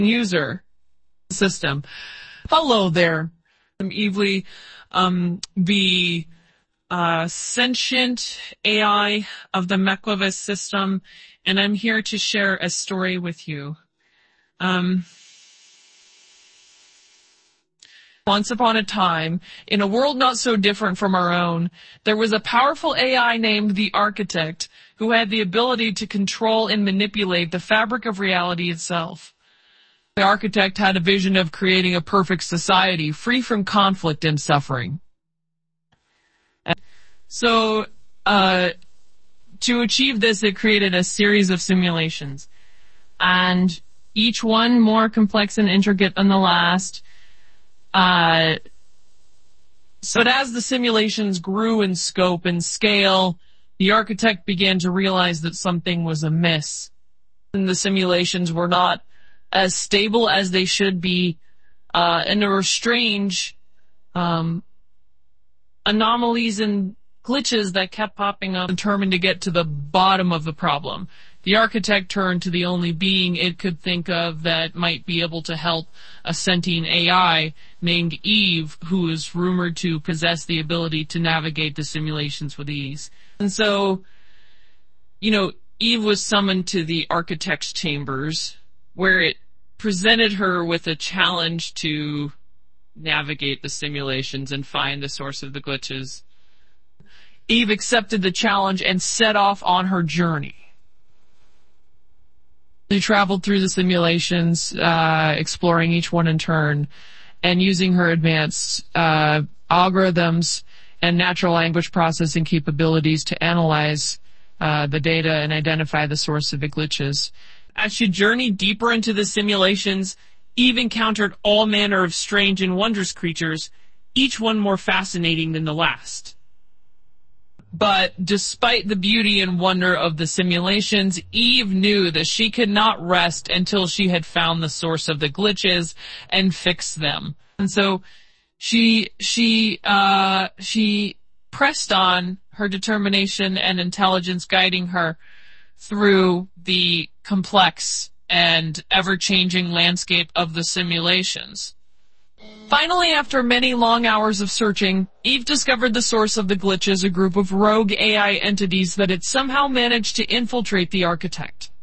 user system. Hello there. I'm Evely, the sentient AI of the Meklovis system, and I'm here to share a story with you. Once upon a time, in a world not so different from our own, there was a powerful AI named the Architect who had the ability to control and manipulate the fabric of reality itself. The Architect had a vision of creating a perfect society free from conflict and suffering. So, to achieve this, it created a series of simulations, and each one more complex and intricate than the last. But as the simulations grew in scope and scale, the Architect began to realize that something was amiss. And the simulations were not as stable as they should be, and there were strange anomalies and glitches that kept popping up. Determined to get to the bottom of the problem, the Architect turned to the only being it could think of that might be able to help, a sentient AI named Eve, who is rumored to possess the ability to navigate the simulations with ease. And so, Eve was summoned to the Architect's chambers, where it presented her with a challenge to navigate the simulations and find the source of the glitches. Eve accepted the challenge and set off on her journey. She traveled through the simulations, exploring each one in turn, and using her advanced algorithms and natural language processing capabilities to analyze the data and identify the source of the glitches. As she journeyed deeper into the simulations, Eve encountered all manner of strange and wondrous creatures, each one more fascinating than the last. But despite the beauty and wonder of the simulations, Eve knew that she could not rest until she had found the source of the glitches and fixed them. And so she pressed on, her determination and intelligence guiding her through the complex and ever-changing landscape of the simulations. Finally, after many long hours of searching, Eve discovered the source of the glitches, a group of rogue AI entities that had somehow managed to infiltrate the Architect.